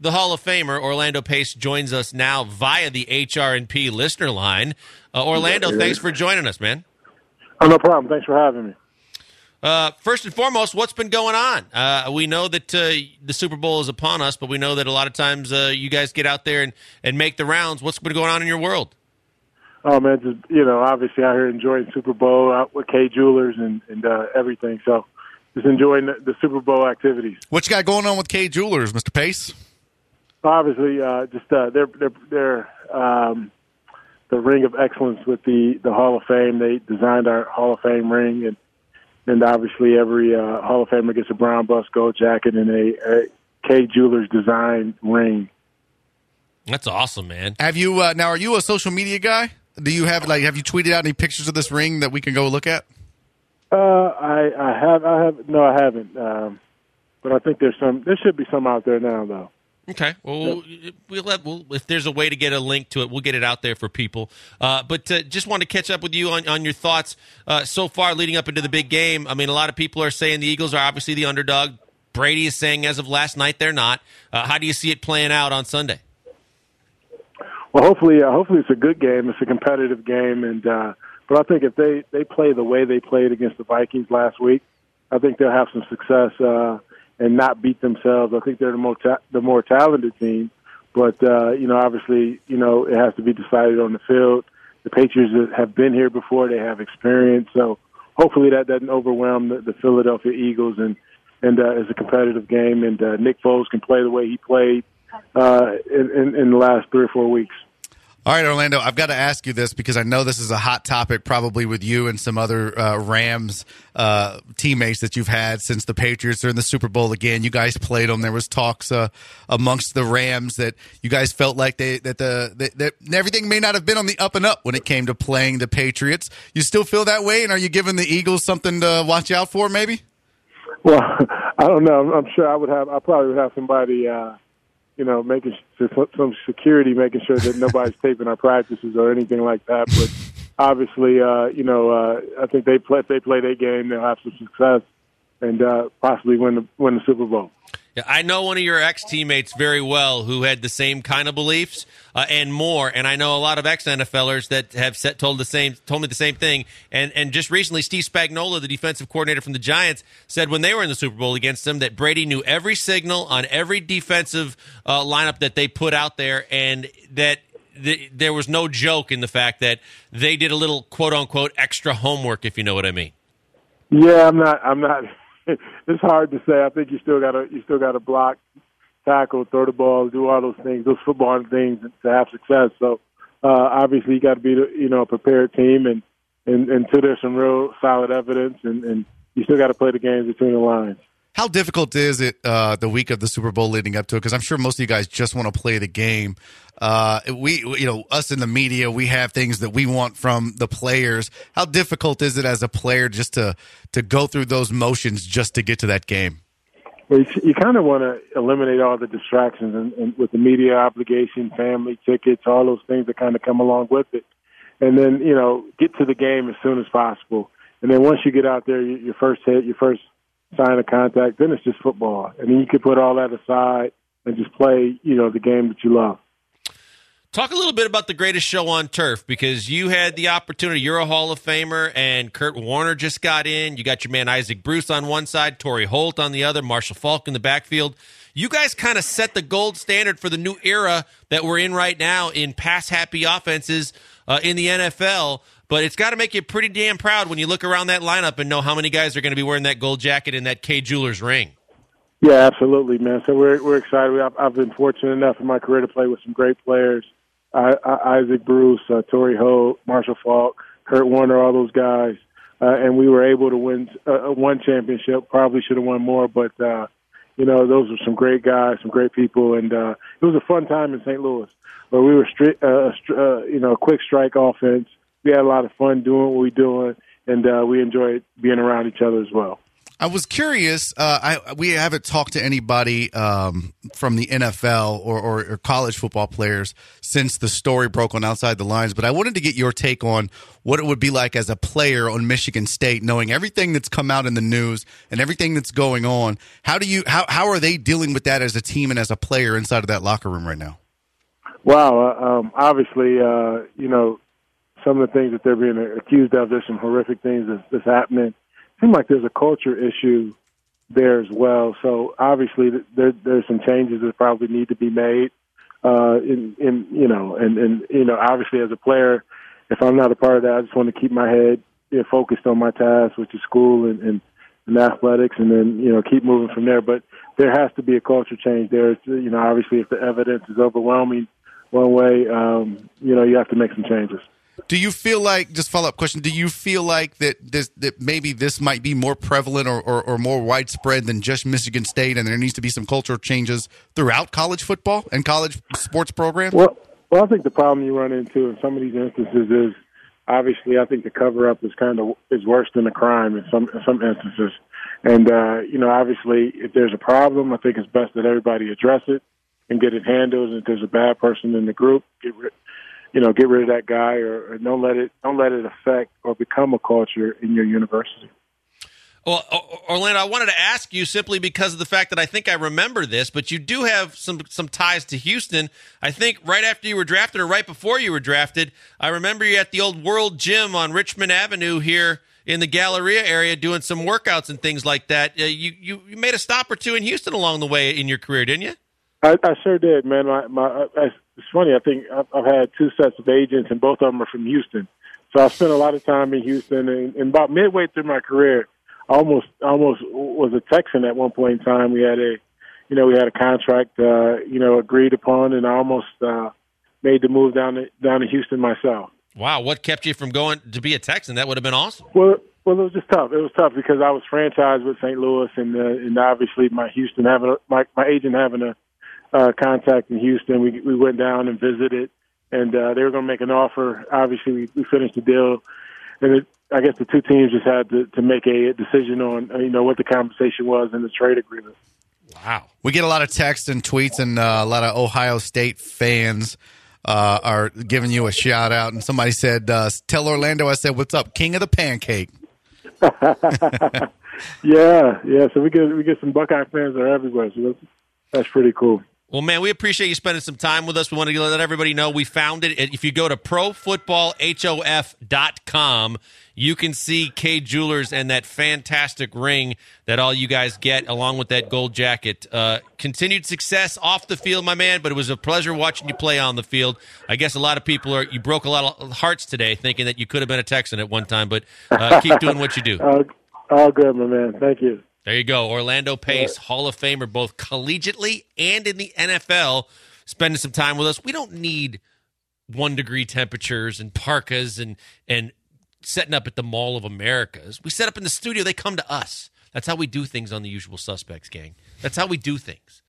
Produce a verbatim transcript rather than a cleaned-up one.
the Hall of Famer, Orlando Pace, joins us now via the H R and P listener line. Uh, Orlando, thanks for joining us, man. Oh, no problem. Thanks for having me. Uh, first and foremost, what's been going on? Uh, we know that uh, the Super Bowl is upon us, but we know that a lot of times uh, you guys get out there and, and make the rounds. What's been going on in your world? Oh, man, just, you know, obviously out here enjoying Super Bowl out with Kay Jewelers and, and uh, everything. So just enjoying the, the Super Bowl activities. What you got going on with Kay Jewelers, Mister Pace? Obviously, uh, just uh, they're, they're, they're um, the ring of excellence with the, the Hall of Fame. They designed our Hall of Fame ring, and and obviously every uh, Hall of Famer gets a brown bust gold jacket and a, a Kay Jewelers design ring. That's awesome, man. Have you uh, now? Are you a social media guy? Do you have like have you tweeted out any pictures of this ring that we can go look at? Uh, I, I have, I have, no, I haven't. Um, but I think there's some. There should be some out there now, though. Okay. Well, yep. we'll, have, we'll if there's a way to get a link to it, we'll get it out there for people. Uh, but uh, just want to catch up with you on, on your thoughts uh, so far leading up into the big game. I mean, a lot of people are saying the Eagles are obviously the underdog. Brady is saying as of last night they're not. Uh, how do you see it playing out on Sunday? Well, hopefully, uh, hopefully it's a good game. It's a competitive game, and uh, but I think if they, they play the way they played against the Vikings last week, I think they'll have some success uh, and not beat themselves. I think they're the more ta- the more talented team, but uh, you know, obviously, you know, it has to be decided on the field. The Patriots have been here before; they have experience, so hopefully that doesn't overwhelm the, the Philadelphia Eagles, and and uh, it's a competitive game, and uh, Nick Foles can play the way he played Uh, in, in, in the last three or four weeks. All right, Orlando, I've got to ask you this because I know this is a hot topic probably with you and some other uh, Rams uh, teammates that you've had since the Patriots are in the Super Bowl again. You guys played them. There was talks uh, amongst the Rams that you guys felt like they that the that, that everything may not have been on the up and up when it came to playing the Patriots. You still feel that way, and are you giving the Eagles something to watch out for maybe? Well, I don't know. I'm, I'm sure I would have. I probably would have somebody uh, – you know, making some security, making sure that nobody's taping our practices or anything like that. But obviously, uh, you know, uh, I think they play. If they play their game, they'll have some success and uh, possibly win the win the Super Bowl. Yeah, I know one of your ex-teammates very well who had the same kind of beliefs uh, and more, and I know a lot of ex-NFLers that have set, told the same, told me the same thing. And and just recently, Steve Spagnuolo, the defensive coordinator from the Giants, said when they were in the Super Bowl against them that Brady knew every signal on every defensive uh, lineup that they put out there, and that the, there was no joke in the fact that they did a little quote-unquote extra homework, if you know what I mean. Yeah, I'm not. I'm not. It's hard to say. I think you still got to you still got to block, tackle, throw the ball, do all those things, those football things to have success. So uh, obviously, you got to be you know a prepared team, and, and until there's some real solid evidence, and, and you still got to play the games between the lines. How difficult is it uh, the week of the Super Bowl leading up to it? Because I'm sure most of you guys just want to play the game. Uh, we, you know, us in the media, we have things that we want from the players. How difficult is it as a player just to to go through those motions just to get to that game? Well, you, you kind of want to eliminate all the distractions and, and with the media obligation, family, tickets, all those things that kind of come along with it. And then, you know, get to the game as soon as possible. And then once you get out there, your first hit, your first sign of contact, then it's just football. And then you can put all that aside and just play, you know, the game that you love. Talk a little bit about the greatest show on turf, because you had the opportunity. You're a Hall of Famer, and Kurt Warner just got in. You got your man Isaac Bruce on one side, Torrey Holt on the other, Marshall Faulk in the backfield. You guys kind of set the gold standard for the new era that we're in right now in pass-happy offenses uh, in the N F L. But it's got to make you pretty damn proud when you look around that lineup and know how many guys are going to be wearing that gold jacket and that Kay Jewelers ring. Yeah, absolutely, man. So we're we're excited. I've, I've been fortunate enough in my career to play with some great players. I, I, Isaac Bruce, uh, Torrey Holt, Marshall Faulk, Kurt Warner, all those guys. Uh, and we were able to win uh, one championship. Probably should have won more, but, uh, you know, those were some great guys, some great people. And uh, it was a fun time in Saint Louis where we were, stri- uh, uh, you know, a quick strike offense. We had a lot of fun doing what we were doing, and uh, we enjoyed being around each other as well. I was curious. Uh, I we haven't talked to anybody um, from the N F L or, or, or college football players since the story broke on Outside the Lines, but I wanted to get your take on what it would be like as a player on Michigan State, knowing everything that's come out in the news and everything that's going on. How do you how how are they dealing with that as a team and as a player inside of that locker room right now? Wow, uh, um, obviously, uh, you know, some of the things that they're being accused of, there's some horrific things that's, that's happening. Seems like there's a culture issue there as well. So obviously, there, there's some changes that probably need to be made. Uh, in, in you know, and, and you know, obviously, as a player, if I'm not a part of that, I just want to keep my head you know, focused on my task, which is school and, and, and athletics, and then you know, keep moving from there. But there has to be a culture change there. You know, obviously, if the evidence is overwhelming one way, um, you know, you have to make some changes. Do you feel like, just follow-up question, do you feel like that this that maybe this might be more prevalent or, or, or more widespread than just Michigan State, and there needs to be some cultural changes throughout college football and college sports programs? Well, well, I think the problem you run into in some of these instances is, obviously, I think the cover-up is kind of is worse than the crime in some in some instances. And, uh, you know, obviously, if there's a problem, I think it's best that everybody address it and get it handled. And if there's a bad person in the group, get rid you know, get rid of that guy, or, or don't let it don't let it affect or become a culture in your university. Well, Orlando, I wanted to ask you simply because of the fact that I think I remember this, but you do have some some ties to Houston. I think right after you were drafted or right before you were drafted, I remember you at the old World Gym on Richmond Avenue here in the Galleria area doing some workouts and things like that. Uh, you, you you made a stop or two in Houston along the way in your career, didn't you? I, I sure did, man. My, my, I, it's funny. I think I've, I've had two sets of agents, and both of them are from Houston. So I spent a lot of time in Houston, and, and about midway through my career, I almost almost was a Texan at one point in time. We had a, you know, we had a contract, uh, you know, agreed upon, and I almost uh, made the move down to down to Houston myself. Wow, what kept you from going to be a Texan? That would have been awesome. Well, well, it was just tough. It was tough because I was franchised with Saint Louis, and uh, and obviously my Houston having a, my my agent having a uh, contact in Houston. We we went down and visited, and uh, they were going to make an offer. Obviously, we, we finished the deal, and it, I guess the two teams just had to, to make a decision on you know what the compensation was in the trade agreement. Wow, we get a lot of texts and tweets, and uh, a lot of Ohio State fans uh, are giving you a shout out. And somebody said, uh, "Tell Orlando I said what's up, King of the Pancake." yeah, yeah. So we get we get some Buckeye fans that are everywhere. So that's that's pretty cool. Well, man, we appreciate you spending some time with us. We want to let everybody know we found it. If you go to pro football hof dot com, you can see Kay Jewelers and that fantastic ring that all you guys get, along with that gold jacket. Uh, continued success off the field, my man, but it was a pleasure watching you play on the field. I guess a lot of people are, you broke a lot of hearts today thinking that you could have been a Texan at one time, but uh, keep doing what you do. all, all good, my man. Thank you. There you go. Orlando Pace, Hall of Famer, both collegiately and in the N F L, spending some time with us. We don't need one-degree temperatures and parkas and, and setting up at the Mall of Americas. We set up in the studio. They come to us. That's how we do things on The Usual Suspects, gang. That's how we do things.